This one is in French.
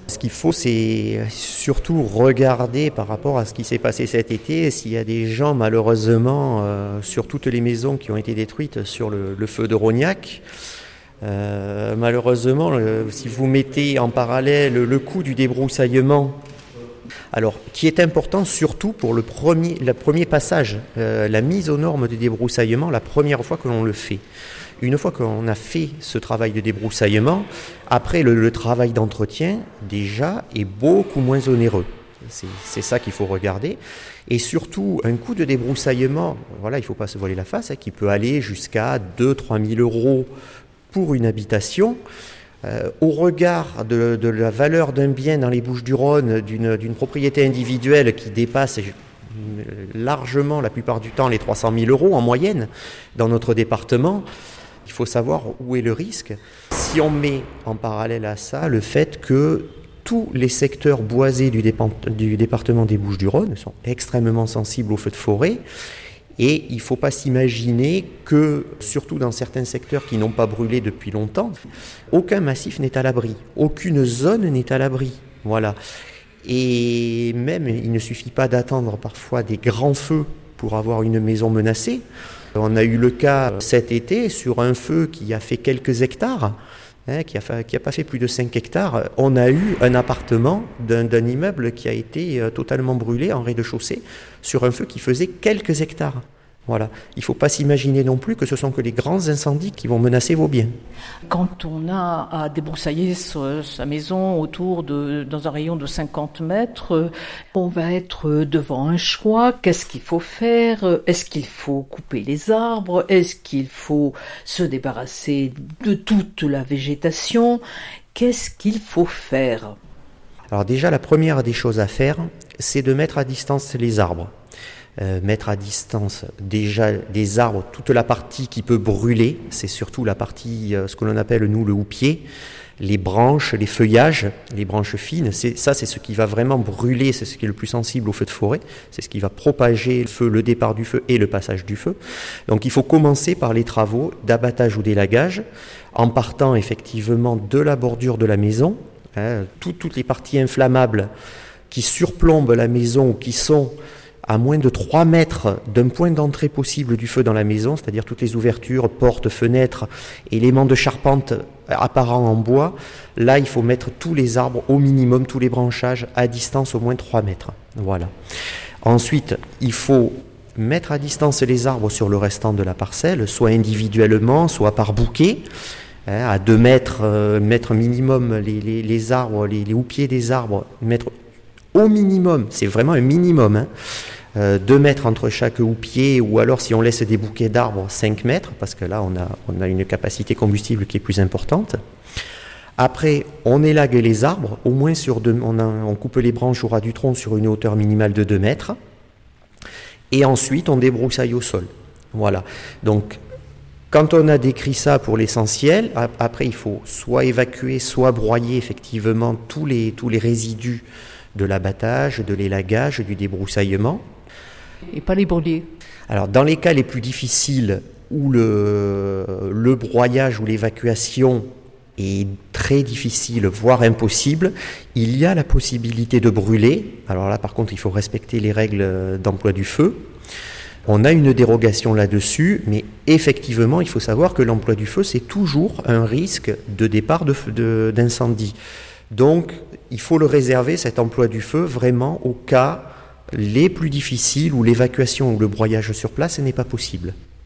Ce qu'il faut, c'est surtout regarder par rapport à ce qui s'est passé cet été, s'il y a des gens, malheureusement, sur toutes les maisons qui ont été détruites sur le feu de Rognac. Malheureusement, si vous mettez en parallèle le coût du débroussaillement, alors qui est important surtout pour le premier passage, la mise aux normes de débroussaillement, la première fois que l'on le fait. Une fois qu'on a fait ce travail de débroussaillement, après le travail d'entretien, déjà, est beaucoup moins onéreux. C'est ça qu'il faut regarder. Et surtout, un coût de débroussaillement, voilà, il ne faut pas se voiler la face, qui peut aller jusqu'à 2-3 000 euros pour une habitation. Au regard de la valeur d'un bien dans les Bouches-du-Rhône, d'une propriété individuelle qui dépasse largement, la plupart du temps, les 300 000 euros en moyenne dans notre département, il faut savoir où est le risque. Si on met en parallèle à ça le fait que tous les secteurs boisés du département des Bouches-du-Rhône sont extrêmement sensibles aux feux de forêt, et il ne faut pas s'imaginer que, surtout dans certains secteurs qui n'ont pas brûlé depuis longtemps, aucun massif n'est à l'abri, aucune zone n'est à l'abri. Voilà. Et même, il ne suffit pas d'attendre parfois des grands feux pour avoir une maison menacée. On a eu le cas cet été sur un feu qui a fait quelques hectares, qui a pas fait plus de 5 hectares. On a eu un appartement d'un immeuble qui a été totalement brûlé en rez-de-chaussée sur un feu qui faisait quelques hectares. Voilà. Il ne faut pas s'imaginer non plus que ce sont que les grands incendies qui vont menacer vos biens. Quand on a à débroussailler sa maison dans un rayon de 50 mètres, on va être devant un choix. Qu'est-ce qu'il faut faire ? Est-ce qu'il faut couper les arbres ? Est-ce qu'il faut se débarrasser de toute la végétation ? Qu'est-ce qu'il faut faire ? Alors déjà, la première des choses à faire, c'est de mettre à distance les arbres. Mettre à distance déjà des arbres, toute la partie qui peut brûler, c'est surtout la partie, ce que l'on appelle nous le houppier, les branches, les feuillages, les branches fines, c'est ce qui va vraiment brûler, c'est ce qui est le plus sensible au feu de forêt, c'est ce qui va propager le feu, le départ du feu et le passage du feu. Donc il faut commencer par les travaux d'abattage ou d'élagage, en partant effectivement de la bordure de la maison, toutes les parties inflammables qui surplombent la maison ou qui sont à moins de 3 mètres d'un point d'entrée possible du feu dans la maison, c'est-à-dire toutes les ouvertures, portes, fenêtres, éléments de charpente apparents en bois, là il faut mettre tous les arbres au minimum, tous les branchages à distance au moins 3 mètres. Voilà. Ensuite, il faut mettre à distance les arbres sur le restant de la parcelle, soit individuellement, soit par bouquet, à 2 mètres, mettre minimum les arbres, les houppiers des arbres, mettre au minimum, c'est vraiment un minimum, 2 mètres entre chaque houppier, ou alors si on laisse des bouquets d'arbres, 5 mètres, parce que là on a une capacité combustible qui est plus importante. Après, on élague les arbres, au moins on coupe les branches au ras du tronc sur une hauteur minimale de 2 mètres, et ensuite on débroussaille au sol. Voilà. Donc, quand on a décrit ça pour l'essentiel, après il faut soit évacuer, soit broyer effectivement tous les résidus de l'abattage, de l'élagage, du débroussaillement. Et pas les brûler. Alors dans les cas les plus difficiles où le broyage ou l'évacuation est très difficile, voire impossible, il y a la possibilité de brûler. Alors là par contre il faut respecter les règles d'emploi du feu. On a une dérogation là-dessus, mais effectivement il faut savoir que l'emploi du feu c'est toujours un risque de départ d'incendie. Donc il faut le réserver, cet emploi du feu, vraiment aux cas les plus difficiles où l'évacuation ou le broyage sur place n'est pas possible.